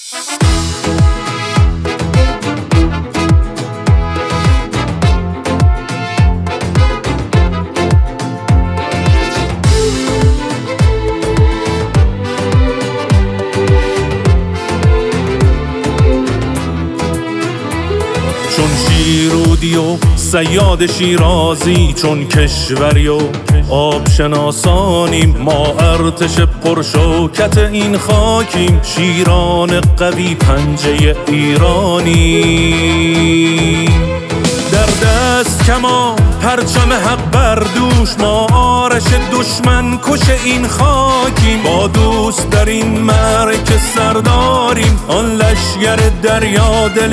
چون شیرودی و صیاد شیرازی، چون کشوری و آب شناسانیم، ما ارتش پرشوکت این خاکیم، شیران قوی پنجه ایرانی. در دست کما پرچم حق بر دوش، ما آرش دشمن کش این خاکیم، با دوست در این معرکه سرداریم، آن لشگر دریا دل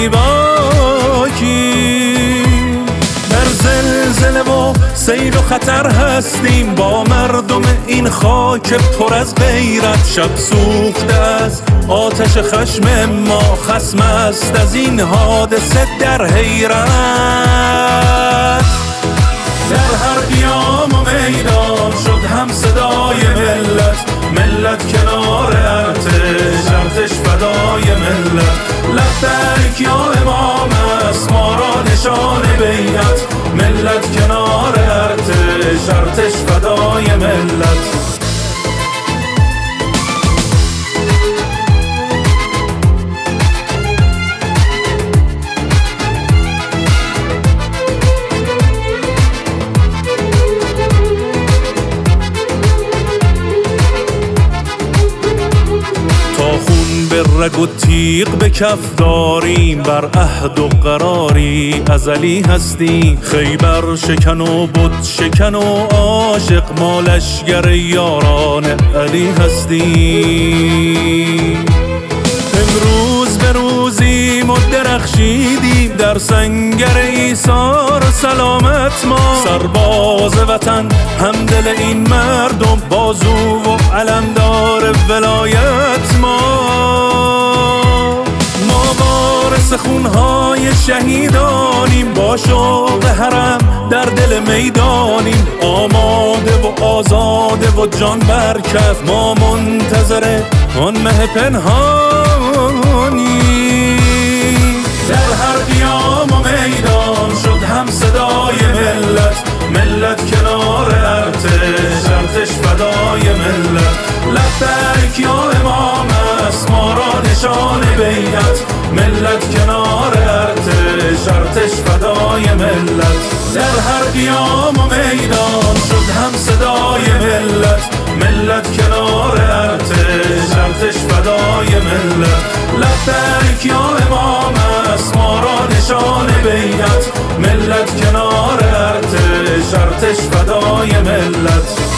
بیباکیم. در زلزله و سیل و خطر هستیم، با مردم این خاک پر از غیرت، شب سوخته از آتش خشم ما، خصم است از این حادثه در حیرت. در هر قیام و میدان شد هم صدای ملت کنار ارتش، ارتش فدای ملت. لبیک یا امام است ما را نشان بیعت، ملت کنار ارتش، ارتش فدای ملت. رگ و تیغ به کف داریم، بر عهد و قراری ازلی هستیم، خیبر شکن و بت شکن و عاشق، ما لشگر یاران علی هستیم. امروز به روزیم و درخشیدیم، در سنگر ایثار سلامت ما، سرباز وطن همدل این مردم، بازو و علمدار ولایت ما. وارث خونهای شهیدانیم، با شوق حرم در دل میدانیم، آماده و آزاده و جان برکف، ما منتظر آن مه پنهانی. در هر قیام و میدان شد هم صدای ملت کنار ارتش، ارتش فدای ملت. لبیک یا امام است ما را نشان بیعت، ملت کنار ارتش، ارتش فدای ملت. در هر قیام و میدان شد هم صدای ملت کنار ارتش، ارتش فدای ملت. لبیک یا امام است ما را نشان بیعت، ملت کنار ارتش، ارتش فدای ملت.